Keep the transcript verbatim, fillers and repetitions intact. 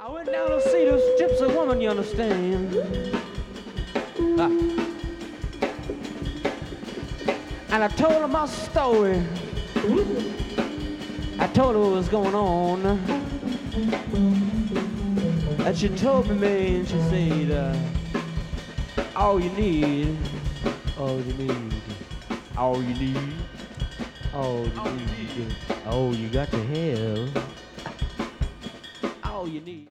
I went down to see this gypsy woman, you understand. Ah. And I told her my story. I told her what was going on. And she told me, man, she said, uh, all you need, all you need, all you need, all you need, all you got to have, all you need.